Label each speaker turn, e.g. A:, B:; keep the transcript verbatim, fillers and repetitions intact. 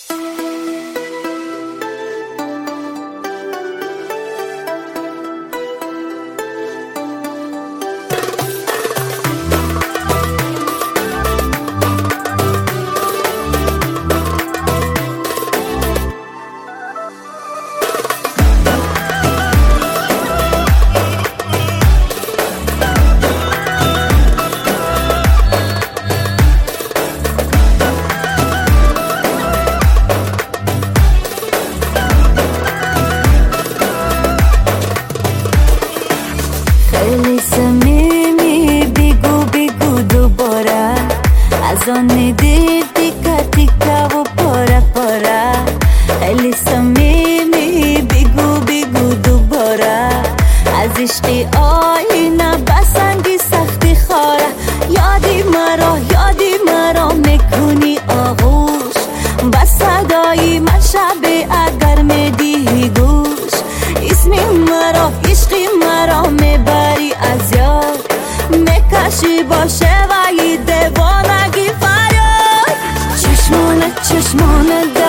A: خیلی صمیمی بگو بگو دوباره از آن دیر تیکا تیکا و پاره پاره خیلی صمیمی بگو بگو دوباره از عشقی آینه بسنگی سختی خاره یادی مرا یادی مرا میکنی آغوش با صدای من شب اگر میدی گوش اسمی مرا عشقی مرا میبری از یاد میکشی با شوی دیوانگی فریاد چشمانه چشمانه